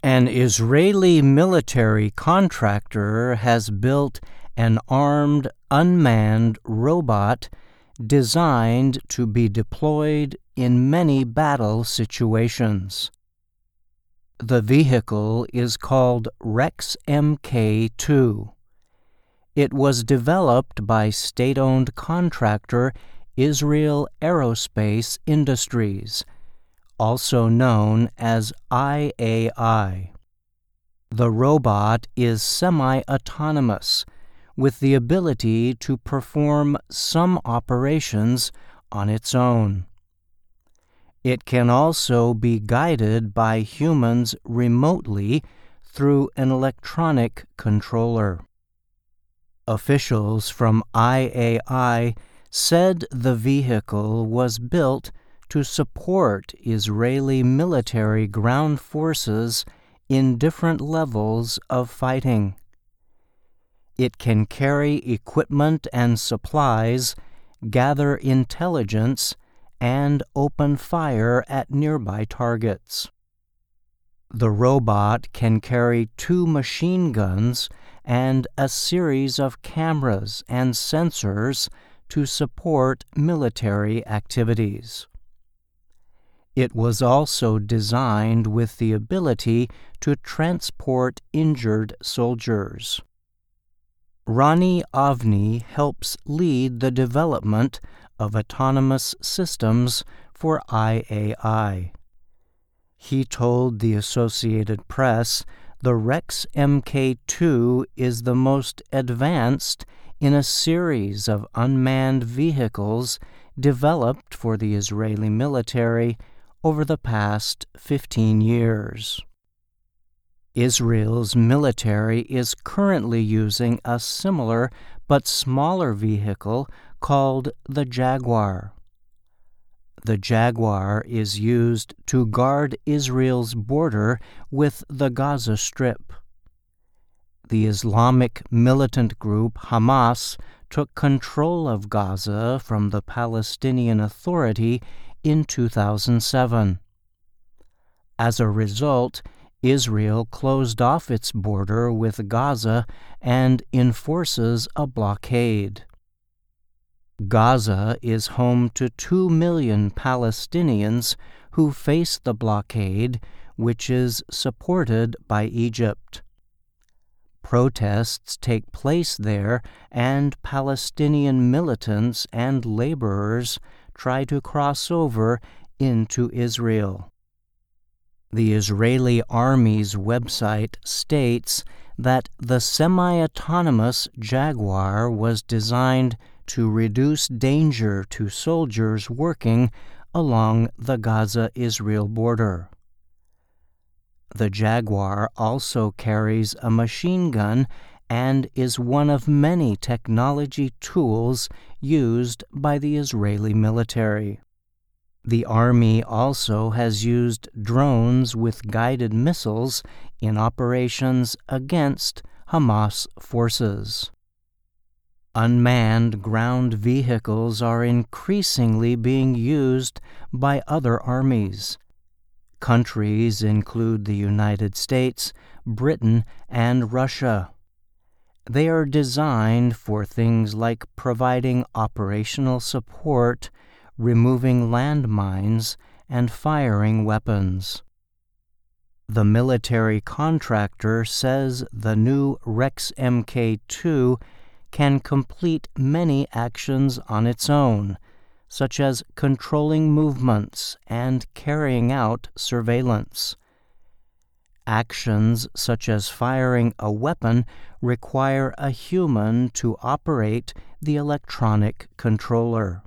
An Israeli military contractor has built an armed, unmanned robot designed to be deployed in many battle situations. The vehicle is called Rex Mk2. It was developed by state-owned contractor Israel Aerospace Industries, also known as IAI. The robot is semi-autonomous, with the ability to perform some operations on its own. It can also be guided by humans remotely through an electronic controller. Officials from IAI said the vehicle was built to support Israeli military ground forces in different levels of fighting. It can carry equipment and supplies, gather intelligence, and open fire at nearby targets. The robot can carry 2 machine guns and a series of cameras and sensors to support military activities. It was also designed with the ability to transport injured soldiers. Ronnie Avni helps lead the development of autonomous systems for IAI. He told the Associated Press the Rex Mk2 is the most advanced in a series of unmanned vehicles developed for the Israeli military over the past 15 years. Israel's military is currently using a similar but smaller vehicle called the Jaguar. The Jaguar is used to guard Israel's border with the Gaza Strip. The Islamic militant group Hamas took control of Gaza from the Palestinian Authority in 2007. As a result, Israel closed off its border with Gaza and enforces a blockade. Gaza is home to 2 million Palestinians who face the blockade, which is supported by Egypt. Protests take place there, and Palestinian militants and laborers try to cross over into Israel. The Israeli Army's website states that the semi-autonomous Jaguar was designed to reduce danger to soldiers working along the Gaza-Israel border. The Jaguar also carries a machine gun and is one of many technology tools used by the Israeli military. The Army also has used drones with guided missiles in operations against Hamas forces. Unmanned ground vehicles are increasingly being used by other armies. Countries include the United States, Britain, and Russia. They are designed for things like providing operational support, removing landmines, and firing weapons. The military contractor says the new Rex Mk2 can complete many actions on its own, such as controlling movements and carrying out surveillance. Actions such as firing a weapon require a human to operate the electronic controller.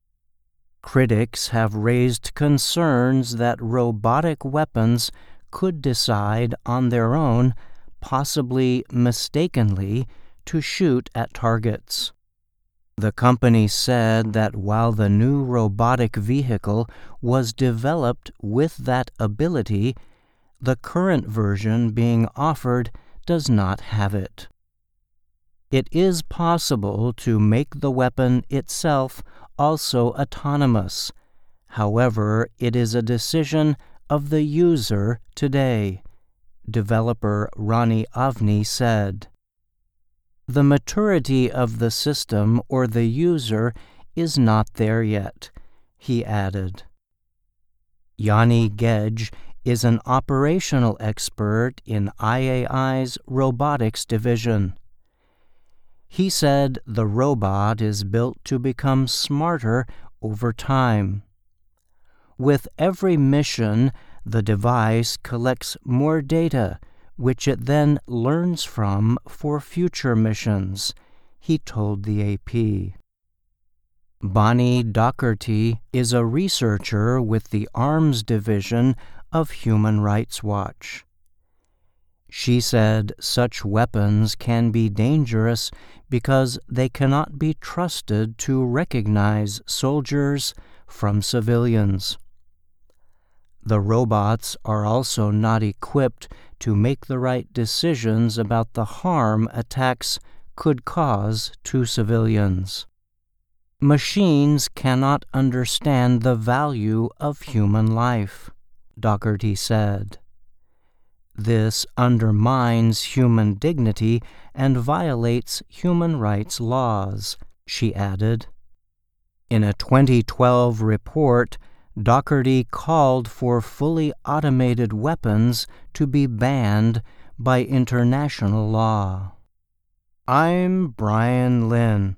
Critics have raised concerns that robotic weapons could decide on their own, possibly mistakenly, to shoot at targets. The company said that while the new robotic vehicle was developed with that ability, the current version being offered does not have it. It is possible to make the weapon itself also autonomous. However, it is a decision of the user today. developer Ronnie Avni said. The maturity of the system or the user is not there yet, he added. Yanni Gej is an operational expert in IAI's robotics division. He said the robot is built to become smarter over time. With every mission, the device collects more data, which it then learns from for future missions, he told the AP. Bonnie Docherty is a researcher with the Arms Division of Human Rights Watch. She said such weapons can be dangerous because they cannot be trusted to recognize soldiers from civilians. The robots are also not equipped to make the right decisions about the harm attacks could cause to civilians. Machines cannot understand the value of human life, Docherty said. This undermines human dignity and violates human rights laws, she added. In a 2012 report, Docherty called for fully automated weapons to be banned by international law. I'm Brian Lynn.